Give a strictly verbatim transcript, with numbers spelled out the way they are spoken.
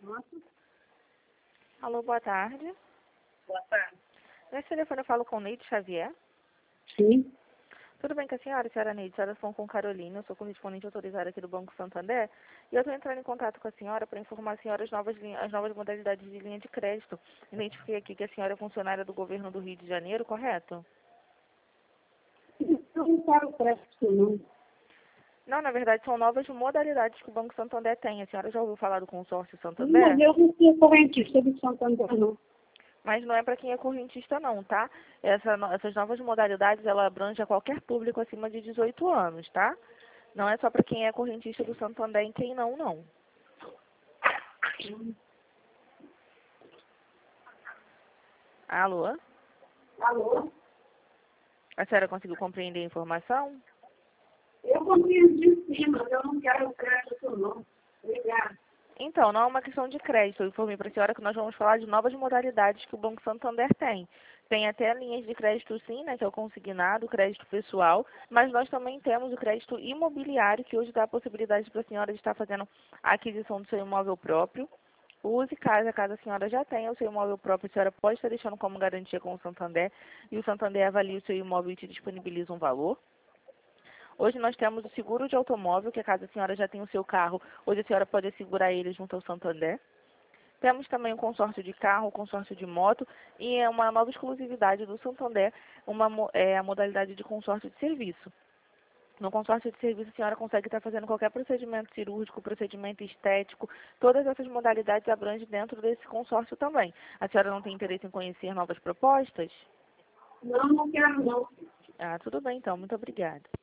Nossa, Alô, boa tarde. boa tarde. Nesse telefone eu falo com Neide Xavier. Sim. Tudo bem com a senhora? Senhora Neide, a senhora falou com Carolina, eu sou correspondente autorizada aqui do Banco Santander. E eu estou entrando em contato com a senhora para informar a senhora as novas, linha- as novas modalidades de linha de crédito. Identifiquei aqui que a senhora é funcionária do governo do Rio de Janeiro, correto? Eu não quero crédito, não. Não, na verdade são novas modalidades que o Banco Santander tem. A senhora já ouviu falar do consórcio Mas Santander? eu não sou correntista de Santander, não. Mas não é para quem é correntista não, tá? Essa no- essas novas modalidades, ela abrange a qualquer público acima de dezoito anos, tá? Não é só para quem é correntista do Santander e quem não, não. Alô? Alô? A senhora conseguiu compreender a informação? Eu compreendo de sim, mas eu não quero crédito, não. Obrigada. Então, não é uma questão de crédito. Eu informei para a senhora que nós vamos falar de novas modalidades que o Banco Santander tem. Tem até linhas de crédito sim, né, que é o consignado, o crédito pessoal, mas nós também temos o crédito imobiliário, que hoje dá a possibilidade para a senhora de estar fazendo a aquisição do seu imóvel próprio. Use casa, caso a senhora já tenha o seu imóvel próprio, a senhora pode estar deixando como garantia com o Santander, e o Santander avalia o seu imóvel e te disponibiliza um valor. Hoje nós temos o seguro de automóvel, que caso a senhora já tenha o seu carro, hoje a senhora pode segurar ele junto ao Santander. Temos também o consórcio de carro, o consórcio de moto e é uma nova exclusividade do Santander, uma, mo- é, a modalidade de consórcio de serviço. No consórcio de serviço, a senhora consegue estar fazendo qualquer procedimento cirúrgico, procedimento estético, todas essas modalidades abrangem dentro desse consórcio também. A senhora não tem interesse em conhecer novas propostas? Não, não quero, não. Ah, tudo bem então, muito obrigada.